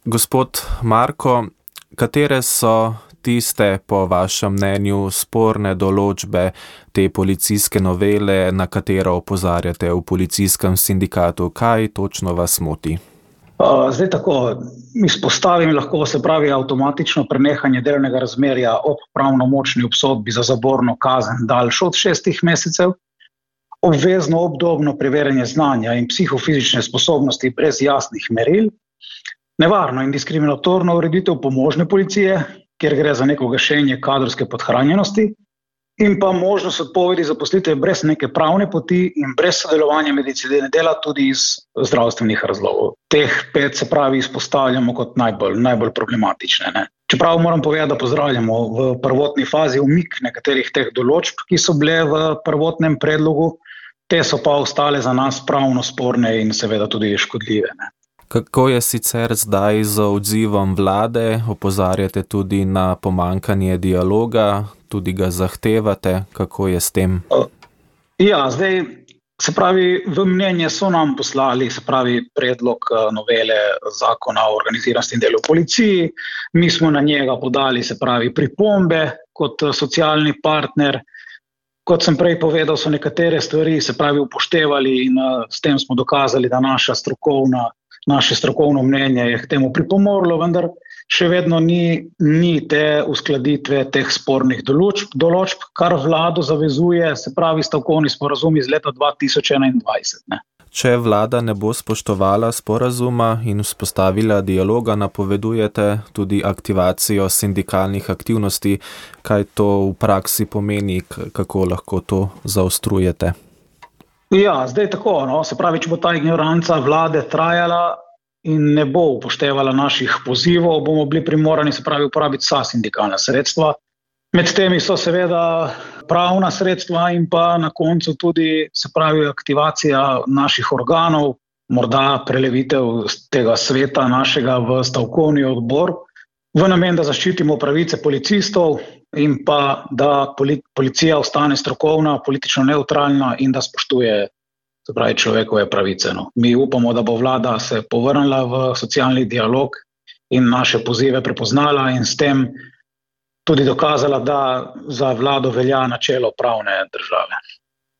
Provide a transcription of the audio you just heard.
Gospod Marko, katere so tiste, po vašem mnenju, sporne določbe te policijske novele, na katero opozarjate v policijskem sindikatu? Kaj točno vas moti? Zdaj tako, izpostavim lahko, se pravi, avtomatično prenehanje delovnega razmerja ob pravnomočni obsodbi za zaporno kazen daljšo od 6 mesecev, obvezno obdobno preverjanje znanja in psihofizične sposobnosti brez jasnih meril, nevarno in diskriminatorno ureditev pomožne policije, kjer gre za neko gašenje kadrovske podhranjenosti, in pa možnost odpovedi zaposlitve brez neke pravne poti in brez sodelovanja medicine dela tudi iz zdravstvenih razlogov. Teh 5, se pravi, izpostavljamo kot najbolj problematične, ne. Čeprav moram povedati, da pozdravljamo v prvotni fazi umik nekaterih teh določb, ki so bile v prvotnem predlogu, te so pa ostale za nas pravno sporne in seveda tudi škodljive, ne. Kako je sicer zdaj z odzivom vlade? Opozarjate tudi na pomanjkanje dialoga, tudi ga zahtevate. Kako je s tem? Ja, zdaj, se pravi, v mnenje so nam poslali, se pravi, predlog novele zakona o organiziranosti in delu v policiji. Mi smo na njega podali, se pravi, pripombe kot socialni partner. Kot sem prej povedal, so nekatere stvari, se pravi, upoštevali in s tem smo dokazali, da naše strokovno mnenje je k temu pripomorlo, vendar še vedno ni te uskladitve teh spornih določb, kar vlado zavezuje, se pravi, stavkovni sporazum iz leta 2021. Ne. Če vlada ne bo spoštovala sporazuma in vzpostavila dialoga, napovedujete tudi aktivacijo sindikalnih aktivnosti. Kaj to v praksi pomeni, kako lahko to zaostrujete? Ja, zdaj tako, no, se pravi, če bo ta ignoranca vlade trajala in ne bo upoštevala naših pozivov, bomo bili primorani, se pravi, uporabiti vsa sindikalna sredstva. Med temi so seveda pravna sredstva in pa na koncu tudi, se pravi, aktivacija naših organov, morda prelevitev tega sveta našega v stavkovni odbor, v namen, da zaščitimo pravice policistov in pa da policija ostane strokovna, politično nevtralna in da spoštuje, se pravi, človekove pravice. No. Mi upamo, da bo vlada se povrnila v socialni dialog in naše pozive prepoznala in s tem tudi dokazala, da za vlado velja načelo pravne države.